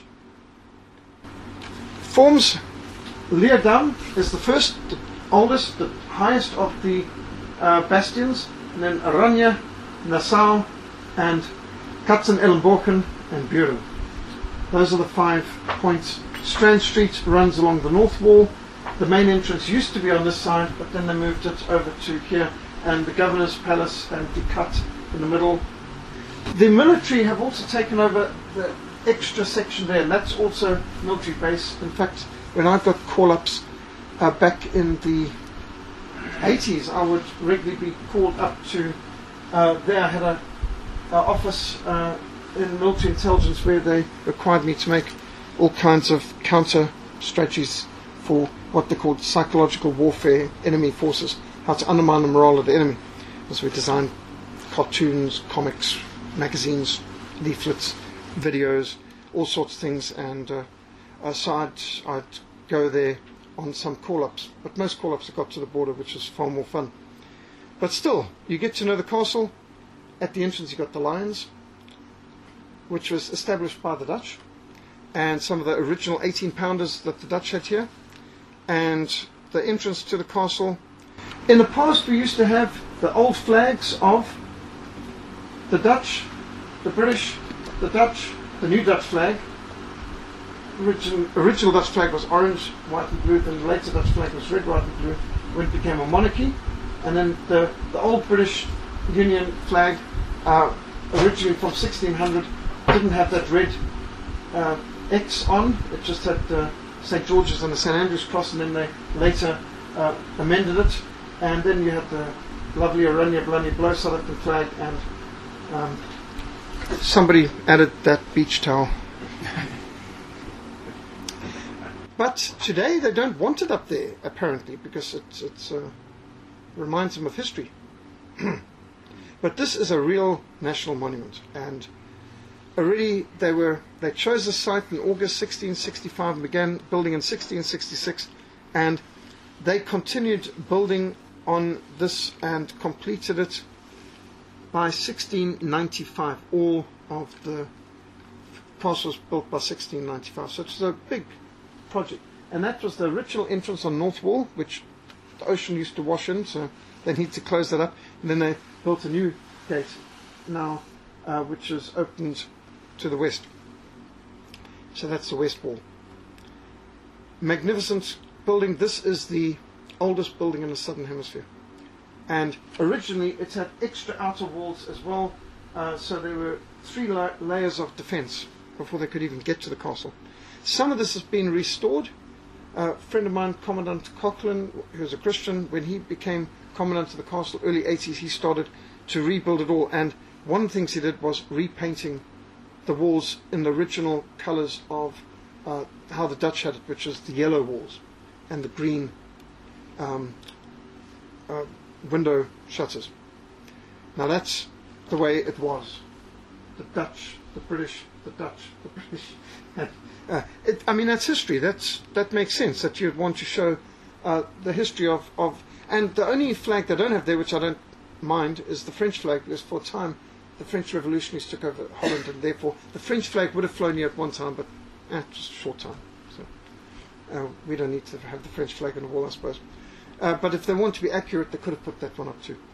forms Leerdam is the first, the oldest, the highest of the uh, bastions, and then Oranje, Nassau, and Katzenelnbogen and Buren. Those are the five points. Strand Street runs along the north wall. The main entrance used to be on this side, but then they moved it over to here, and the Governor's Palace and the cut in the middle. The military have also taken over the extra section there, and that's also military base. In fact, when I got call-ups uh, back in the eighties, I would regularly be called up to uh, there. I had a, a office uh, in military intelligence where they required me to make all kinds of counter strategies for what they called psychological warfare, enemy forces, how to undermine the morale of the enemy. So we designed cartoons, comics, magazines, leaflets, videos, all sorts of things, and uh, uh, so I'd, I'd go there on some call-ups, but most call-ups have got to the border, which is far more fun. But still, you get to know the castle. At the entrance you got the lions, which was established by the Dutch, and some of the original eighteen pounders that the Dutch had here, and the entrance to the castle. In the past we used to have the old flags of the Dutch, the British, the Dutch, the new Dutch flag. Original, original Dutch flag was orange, white and blue, then the later Dutch flag was red, white and blue when it became a monarchy. And then the, the old British Union flag, uh, originally from sixteen hundred, didn't have that red uh, X on. It just had uh, Saint George's and the Saint Andrew's cross, and then they later uh, amended it. And then you had the lovely Oranje Blanje Blauw South African flag, and um, somebody added that beach towel. But today they don't want it up there, apparently, because it it's, uh, reminds them of history. But this is a real national monument, and already they were they chose the site in August sixteen sixty-five and began building in sixteen sixty-six, and they continued building on this and completed it by sixteen ninety-five. All of the castle was built by sixteen ninety-five, so it's a big project. And that was the original entrance on North Wall, which the ocean used to wash in, so they need to close that up. And then they built a new gate now, uh, which is opened to the west. So that's the west wall. magnificent building. This is the oldest building in the southern hemisphere. And originally it had extra outer walls as well, uh, so there were three la- layers of defense before they could even get to the castle. Some of this has been restored. Uh, a friend of mine, Commandant Coughlin, who was a Christian, when he became commandant of the castle, early eighties, he started to rebuild it all. And one of the things he did was repainting the walls in the original colours of uh, how the Dutch had it, which is the yellow walls and the green um, uh, window shutters. Now that's the way it was. The Dutch, the British, the Dutch, the British. uh, it, I mean, that's history. That's that makes sense. That you'd want to show uh, the history of, of. And the only flag they don't have there, which I don't mind, is the French flag. Because for a time, the French revolutionaries took over Holland, and therefore the French flag would have flown here at one time, but eh, just a short time. So uh, we don't need to have the French flag on the wall, I suppose. Uh, but if they want to be accurate, they could have put that one up too.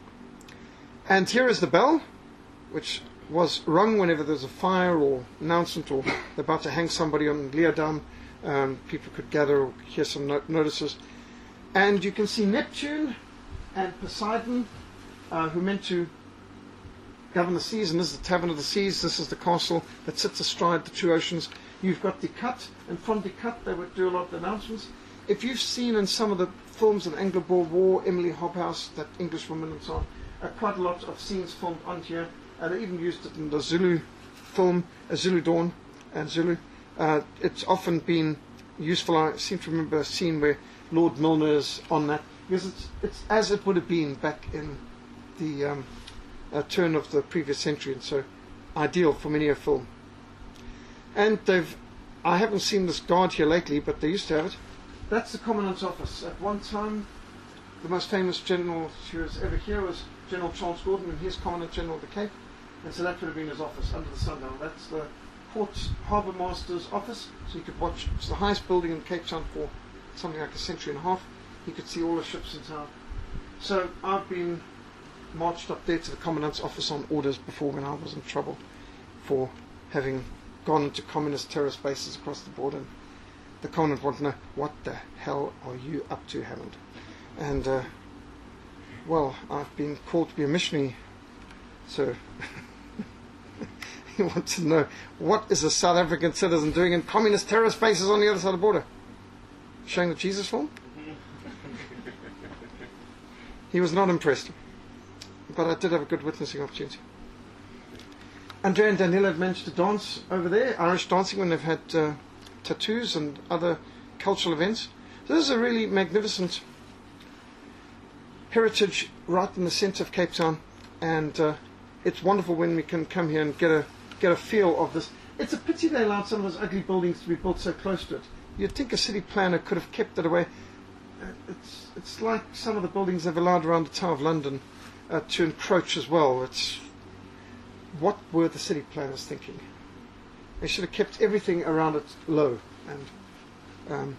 And here is the bell, which was rung whenever there's a fire or announcement or they're about to hang somebody on Leerdam. Um, people could gather or hear some no- notices. And you can see Neptune and Poseidon, uh, who meant to govern the seas, and this is the Tavern of the Seas. This is the castle that sits astride the two oceans. You've got the Cut, and from the Cut they would do a lot of the announcements. If you've seen in some of the films of the Anglo-Boer War, Emily Hobhouse, that English woman and so on, uh, quite a lot of scenes filmed on here. Uh, they even used it in the Zulu film, uh, Zulu Dawn and Zulu. Uh, it's often been useful. I seem to remember a scene where Lord Milner is on that, because it's, it's as it would have been back in the um, uh, turn of the previous century, and so ideal for many a film. And they've, I haven't seen this guard here lately, but they used to have it. That's the Commandant's office. At one time, the most famous general who was ever here was General Charles Gordon, and he's Commandant General of the Cape. And so that would have been his office under the sundial. That's the Port Harbour Master's office. So you could watch, it's the highest building in Cape Town for something like a century and a half. You could see all the ships in town. So I've been marched up there to the Commandant's office on orders before, when I was in trouble for having gone into communist terrorist bases across the border. And the Commandant wanted to know, what the hell are you up to, Hammond? And, uh, well, I've been called to be a missionary, so he wanted to know, what is a South African citizen doing in communist terrorist bases on the other side of the border? Showing the Jesus film? He was not impressed, but I did have a good witnessing opportunity. Andrea and Daniela have managed to dance over there, Irish dancing, when they've had uh, tattoos and other cultural events. So this is a really magnificent heritage right in the centre of Cape Town, and uh, it's wonderful when we can come here and get a get a feel of this. It's a pity they allowed some of those ugly buildings to be built so close to it. You'd think a city planner could have kept it away. Uh, it's it's like some of the buildings they've allowed around the Tower of London uh, to encroach as well. It's what were the city planners thinking? They should have kept everything around it low. And um,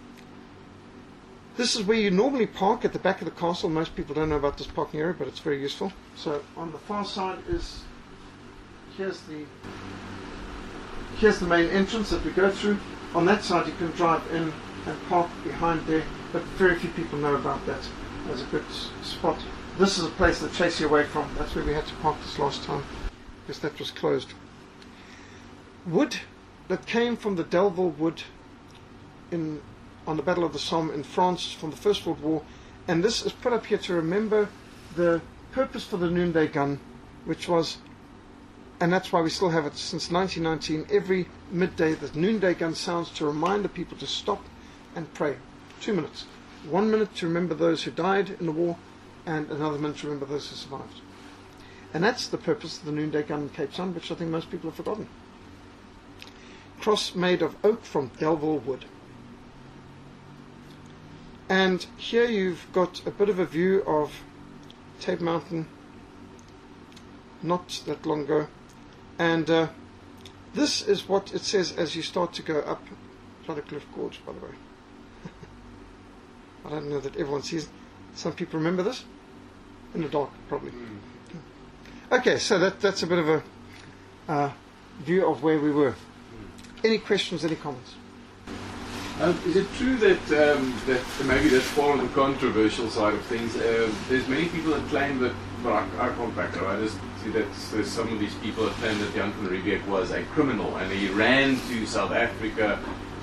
this is where you normally park, at the back of the castle. Most people don't know about this parking area, but it's very useful. So on the far side is, here's the here's the main entrance that we go through. On that side you can drive in and park behind there, but very few people know about that as a good s- spot. This is a place they chase you away from. That's where we had to park this last time, because that was closed. Wood that came from the Delville wood in on the Battle of the Somme in France from the First World War, and this is put up here to remember the purpose for the noonday gun, which was, and that's why we still have it since nineteen nineteen, every midday the noonday gun sounds to remind the people to stop and pray. Two minutes. One minute to remember those who died in the war, and another minute to remember those who survived. And that's the purpose of the noonday gun in Cape Town, which I think most people have forgotten. Cross made of oak from Delville wood. And here you've got a bit of a view of Tate Mountain not that long ago. And uh, this is what it says as you start to go up Cliff Gorge, by the way. I don't know that everyone sees. Some people remember this? In the dark, probably. Okay, so that that's a bit of a uh, view of where we were. Any questions, any comments? Um, is it true that um, that maybe that's fall on the controversial side of things? Uh, there's many people that claim that, well, I, I can't back it. I just see that there's some of these people that claim that Jan van Riebeeck was a criminal and he ran to South Africa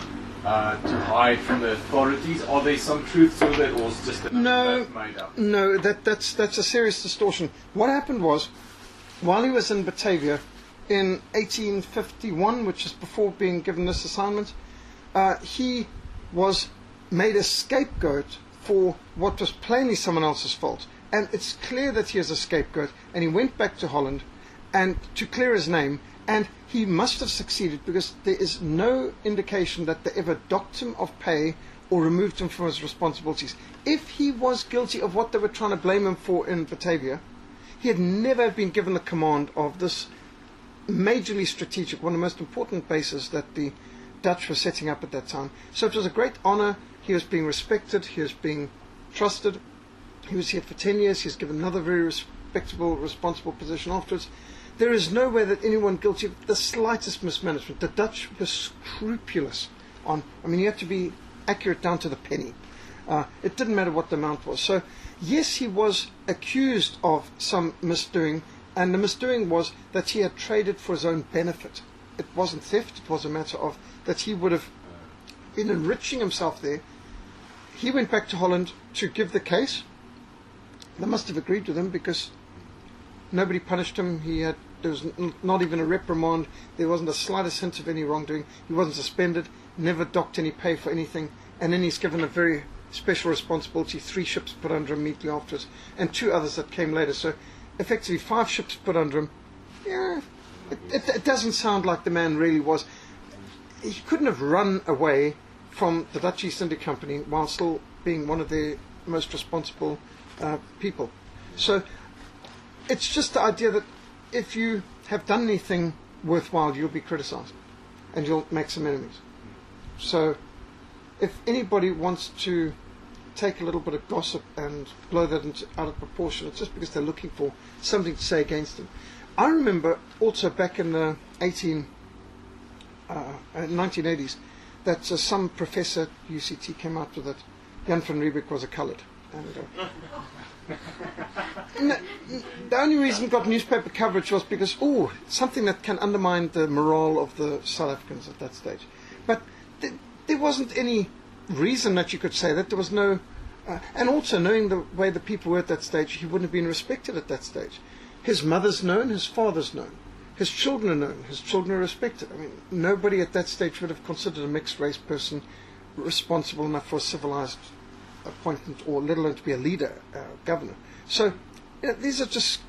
uh, to hide from the authorities. Are there some truth to that, or is it just a no, that's made up? No, that, that's that's a serious distortion. What happened was, while he was in Batavia in eighteen fifty-one, which is before being given this assignment, Uh, he was made a scapegoat for what was plainly someone else's fault. And it's clear that he is a scapegoat. And he went back to Holland and to clear his name. And he must have succeeded, because there is no indication that they ever docked him of pay or removed him from his responsibilities. If he was guilty of what they were trying to blame him for in Batavia, he had never been given the command of this majorly strategic, one of the most important bases that the Dutch were setting up at that time. So it was a great honor. He was being respected. He was being trusted. He was here for ten years. He was given another very respectable, responsible position afterwards. There is no way that anyone guilty of the slightest mismanagement. The Dutch were scrupulous on, I mean, you had to be accurate down to the penny. Uh, it didn't matter what the amount was. So, yes, he was accused of some misdoing, and the misdoing was that he had traded for his own benefit. It wasn't theft. It was a matter of that he would have been enriching himself there. He went back to Holland to give the case. They must have agreed with him, because nobody punished him. He had there was n- not even a reprimand. There wasn't the slightest hint of any wrongdoing. He wasn't suspended, never docked any pay for anything. And then he's given a very special responsibility, three ships put under him immediately afterwards, and two others that came later. So effectively five ships put under him. Yeah, it, it, it doesn't sound like the man really was. He couldn't have run away from the Dutch East India Company while still being one of their most responsible uh, people. So it's just the idea that if you have done anything worthwhile, you'll be criticized and you'll make some enemies. So if anybody wants to take a little bit of gossip and blow that into, out of proportion, it's just because they're looking for something to say against them. I remember also back in the eighteen, uh, nineteen eighties that uh, some professor at U C T came out with that Jan van Riebeeck was a coloured. And, uh, n- n- the only reason it got newspaper coverage was because, oh, something that can undermine the morale of the South Africans at that stage. But th- there wasn't any reason that you could say that. There was no... Uh, and also, knowing the way the people were at that stage, he wouldn't have been respected at that stage. His mother's known, his father's known. His children are known, his children are respected. I mean, nobody at that stage would have considered a mixed-race person responsible enough for a civilized appointment, or let alone to be a leader, uh, governor. So, you know, these are just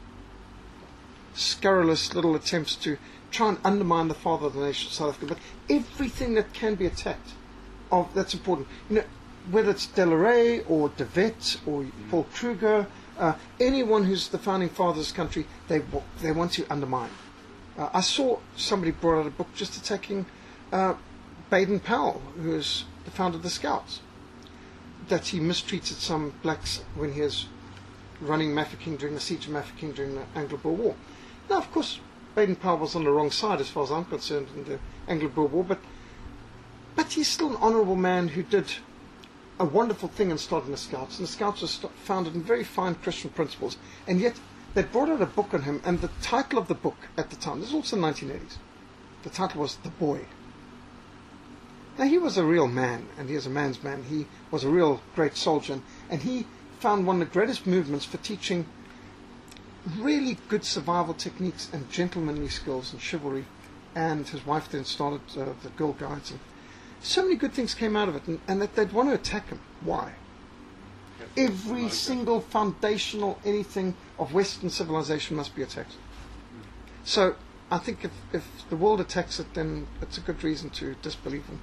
scurrilous little attempts to try and undermine the father of the nation of South Africa. But everything that can be attacked, of that's important. You know, whether it's De La Rey or De Wet or Paul Kruger, uh, anyone who's the founding father of this country, they they want to undermine. Uh, I saw somebody brought out a book just attacking uh, Baden Powell, who is the founder of the Scouts, that he mistreated some blacks when he was running Mafeking during the siege of Mafeking during the Anglo-Boer War. Now, of course, Baden Powell was on the wrong side as far as I'm concerned in the Anglo-Boer War, but but he's still an honourable man who did a wonderful thing in starting the Scouts. And the Scouts were st- founded in very fine Christian principles, and yet they brought out a book on him, and the title of the book at the time, this was also in the nineteen eighties, the title was The Boy. Now, he was a real man, and he is a man's man. He was a real great soldier, and he found one of the greatest movements for teaching really good survival techniques and gentlemanly skills and chivalry. And his wife then started uh, the Girl Guides. And so many good things came out of it, and, and that they'd want to attack him. Why? Every single foundational anything of Western civilization must be attacked. So I think if, if the world attacks it, then it's a good reason to disbelieve them.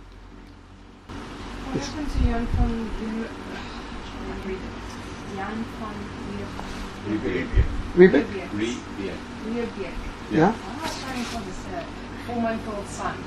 What Yes. happened to Jan van Riebeeck? Jan van Riebeeck. Riebeeck? Riebeeck. Riebeeck. Yeah? I'm not trying for this uh, four-month-old son.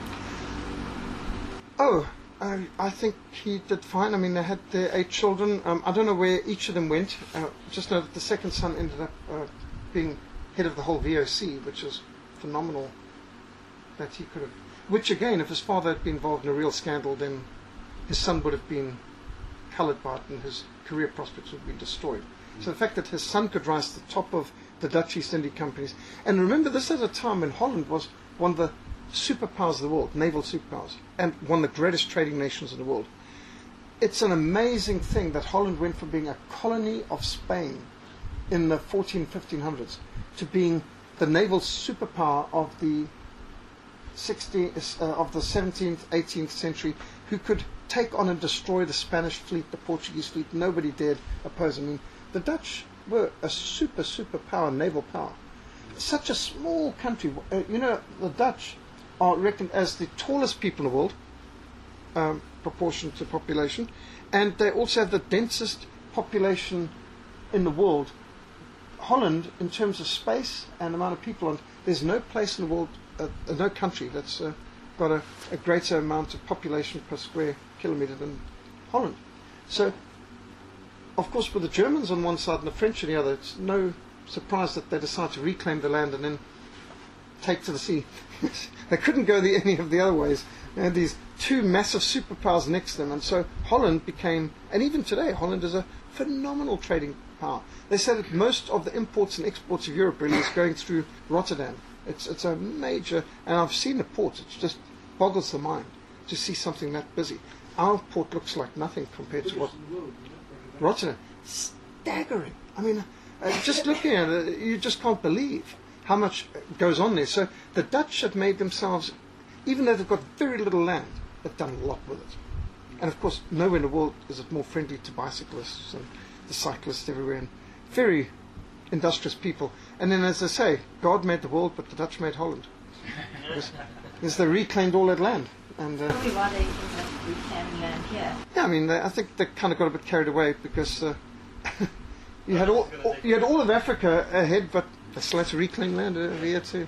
Oh, uh, I think he did fine. I mean, they had their eight children. Um, I don't know where each of them went. Uh, just know that the second son ended up uh, being head of the whole V O C, which is phenomenal that he could have... Which, again, if his father had been involved in a real scandal, then his son would have been coloured by it and his career prospects would be destroyed. So the fact that his son could rise to the top of the Dutch East India Companies, and remember this at a time when Holland was one of the superpowers of the world, naval superpowers, and one of the greatest trading nations in the world. It's an amazing thing that Holland went from being a colony of Spain in the fourteen, fifteen hundreds to being the naval superpower of the sixteenth, uh, of the seventeenth, eighteenth century, who could take on and destroy the Spanish fleet, the Portuguese fleet. Nobody dared oppose. I mean, the Dutch were a super, superpower, naval power. Such a small country. Uh, you know, the Dutch are reckoned as the tallest people in the world, um, proportion to population, and they also have the densest population in the world. Holland, in terms of space and amount of people, and there's no place in the world, uh, uh, no country that's uh, got a, a greater amount of population per square kilometre than Holland. So, of course, with the Germans on one side and the French on the other, it's no surprise that they decide to reclaim the land and then take to the sea. They couldn't go the, any of the other ways. They had these two massive superpowers next to them, and so Holland became, and even today, Holland is a phenomenal trading power. They say that most of the imports and exports of Europe really is going through Rotterdam. It's it's a major, and I've seen the port. It just boggles the mind to see something that busy. Our port looks like nothing compared to what Rotterdam. Staggering. I mean, uh, just looking at it, you just can't believe how much goes on there. So the Dutch have made themselves, even though they've got very little land, they've done a lot with it. And of course, nowhere in the world is it more friendly to bicyclists and the cyclists everywhere, and very industrious people. And then, as I say, God made the world, but the Dutch made Holland. because, because they reclaimed all that land. And uh, Probably why they think that we can land here. yeah, I mean, they, I think they kind of got a bit carried away because uh, you had all, all you had all of Africa ahead, but they still had to reclaim land over here too.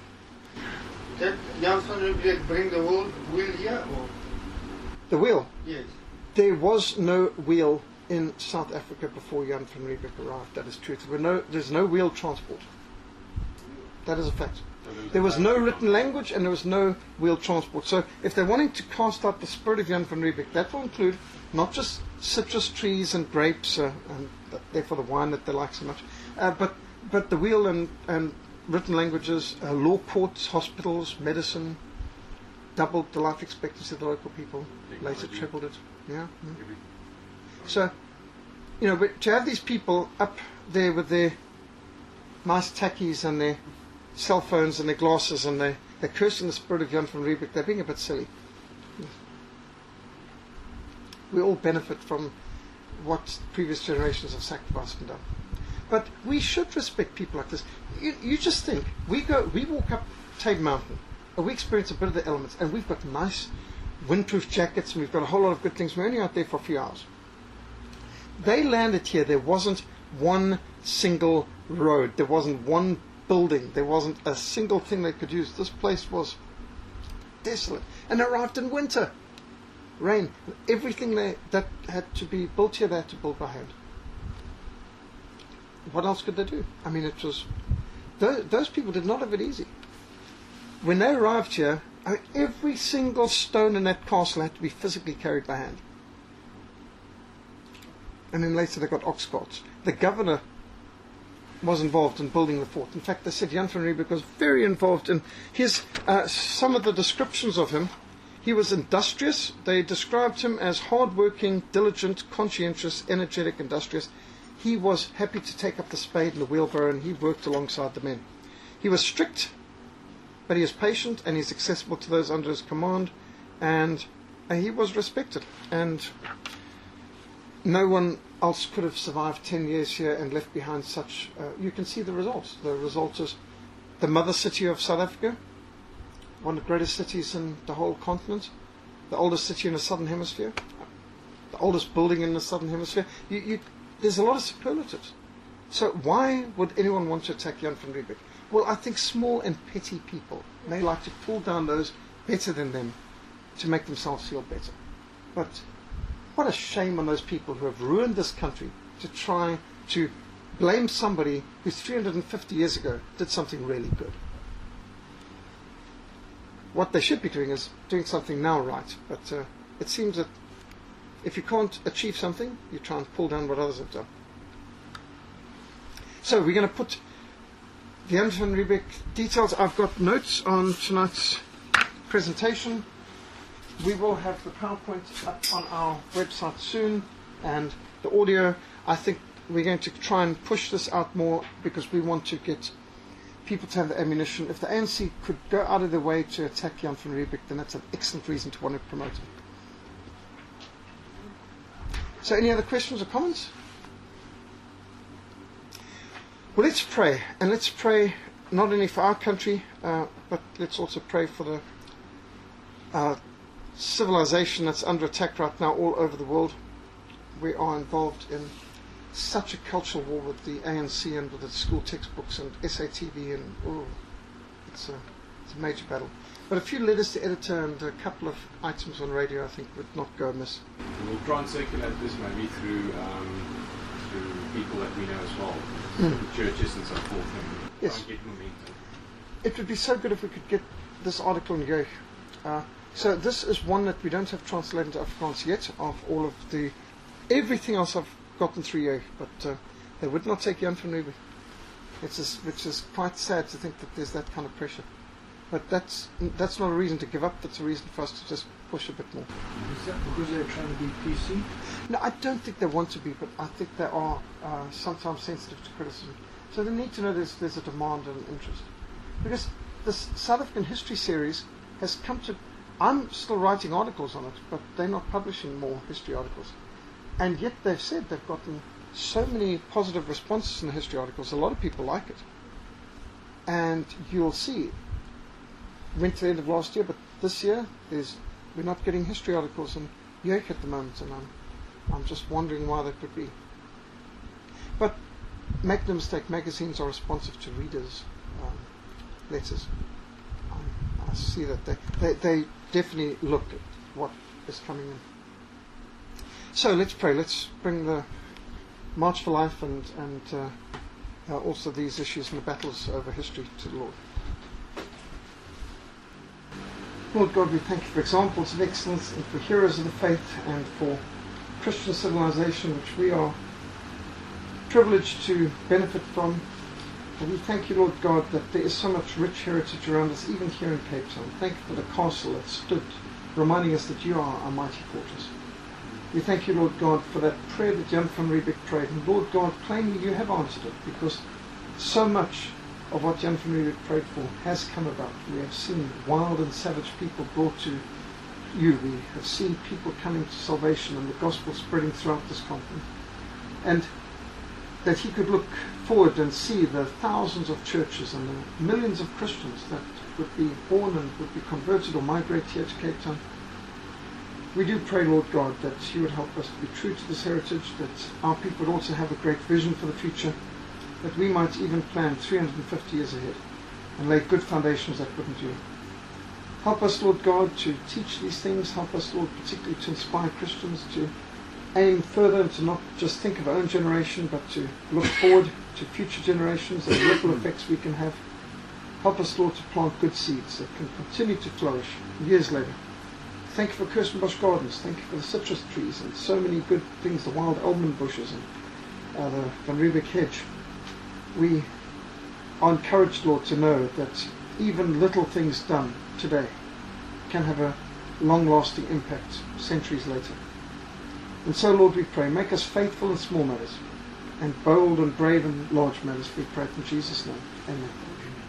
Did Jan van Riebeeck bring the wheel, wheel here? Or? The wheel. Yes. There was no wheel in South Africa before Jan van Riebeeck arrived. That is true. There were no, there's no wheel transport. That is a fact. There was no written language and there was no wheel transport. So if they're wanting to cast out the spirit of Jan van Riebeeck, that will include not just citrus trees and grapes, uh, and therefore the wine that they like so much, uh, but but the wheel and, and written languages, uh, law courts, hospitals, medicine, doubled the life expectancy of the local people, later trebled it. Yeah. yeah. So, you know, but to have these people up there with their nice tackies and their cell phones and their glasses and they, they're cursing the spirit of Jan van Riebeeck, they're being a bit silly. We all benefit from what previous generations have sacrificed and done. But we should respect people like this. You, you just think, we go, we walk up Tade Mountain, and we experience a bit of the elements, and we've got nice windproof jackets, and we've got a whole lot of good things. We're only out there for a few hours. They landed here, there wasn't one single road, there wasn't one building, there wasn't a single thing they could use. This place was desolate. And they arrived in winter. Rain. Everything they, that had to be built here, they had to build by hand. What else could they do? I mean, it was... Those, those people did not have it easy. When they arrived here, I mean, every single stone in that castle had to be physically carried by hand. And then later they got ox carts. The governor was involved in building the fort. In fact, they said Jan van Riebeeck was very involved in his, uh, some of the descriptions of him. He was industrious. They described him as hard-working, diligent, conscientious, energetic, industrious. He was happy to take up the spade and the wheelbarrow, and he worked alongside the men. He was strict, but he was patient, and he's accessible to those under his command, and uh, he was respected. And no one else could have survived ten years here and left behind such... Uh, you can see the results. The result is the mother city of South Africa, one of the greatest cities in the whole continent, the oldest city in the southern hemisphere, the oldest building in the southern hemisphere. You, you, there's a lot of superlatives. So why would anyone want to attack Jan van Riebeeck? Well, I think small and petty people, they like to pull down those better than them to make themselves feel better. But what a shame on those people who have ruined this country to try to blame somebody who three hundred fifty years ago did something really good. What they should be doing is doing something now right, but uh, it seems that if you can't achieve something, you try and pull down what others have done. So we're going to put the Jan van Riebeeck details. I've got notes on tonight's presentation. We will have the PowerPoint up on our website soon, and the audio. I think we're going to try and push this out more because we want to get people to have the ammunition. If the A N C could go out of their way to attack Jan van Riebeeck, then that's an excellent reason to want to promote him. So any other questions or comments? Well, let's pray. And let's pray not only for our country, uh, but let's also pray for the uh, civilization that's under attack right now all over the world. We are involved in such a cultural war with the A N C and with the school textbooks and S A T V, and oh, it's a, it's a major battle. But a few letters to editor and a couple of items on radio, I think, would not go amiss. We'll try and circulate this maybe through um, through people that we know as well, mm. churches and so forth, and yes. try and get momentum. It would be so good if we could get this article in Jeugd. Uh, so this is one that we don't have translated into Afrikaans yet, of all of the, everything else I've gotten through Jeugd, but uh, they would not take Jan van Riebeeck. It's just, which is quite sad to think that there's that kind of pressure. But that's that's not a reason to give up. That's a reason for us to just push a bit more. Is that because they're trying to be P C? No, I don't think they want to be, but I think they are uh, sometimes sensitive to criticism. So they need to know there's, there's a demand and an interest. Because this South African history series has come to... I'm still writing articles on it, but they're not publishing more history articles. And yet they've said they've gotten so many positive responses in the history articles. A lot of people like it. And you'll see... went to the end of last year, but this year there's we're not getting history articles in Jeugd at the moment, and I'm I'm just wondering why that could be. But make no mistake, magazines are responsive to readers' um, letters. Um, I see that they, they they definitely look at what is coming in. So let's pray. Let's bring the March for Life and and uh, uh, also these issues and the battles over history to the Lord. Lord God, we thank you for examples of excellence and for heroes of the faith and for Christian civilization, which we are privileged to benefit from. And we thank you, Lord God, that there is so much rich heritage around us, even here in Cape Town. Thank you for the castle that stood, reminding us that you are our mighty fortress. We thank you, Lord God, for that prayer that Jan van Riebeeck prayed. And Lord God, plainly you have answered it, because so much of what Jan van Riebeeck prayed for has come about. We have seen wild and savage people brought to you. We have seen people coming to salvation and the gospel spreading throughout this continent. And that he could look forward and see the thousands of churches and the millions of Christians that would be born and would be converted or migrate here to Cape Town. We do pray, Lord God, that you would help us to be true to this heritage, that our people would also have a great vision for the future, that we might even plan three hundred fifty years ahead and lay good foundations that wouldn't do. Help us, Lord God, to teach these things. Help us, Lord, particularly to inspire Christians to aim further and to not just think of our own generation, but to look forward to future generations and the ripple effects we can have. Help us, Lord, to plant good seeds that can continue to flourish years later. Thank you for Kirstenbosch Gardens. Thank you for the citrus trees and so many good things, the wild almond bushes and uh, the Van Riebeeck hedge. We are encouraged, Lord, to know that even little things done today can have a long-lasting impact centuries later. And so, Lord, we pray, make us faithful in small matters and bold and brave in large matters. We pray in Jesus' name. Amen.